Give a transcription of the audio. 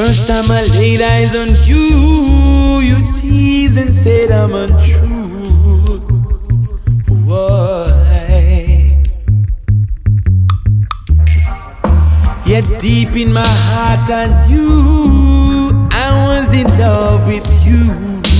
First time I laid eyes on you, you teased and said I'm untrue. Why? Yet deep in my heart I knew I was in love with you.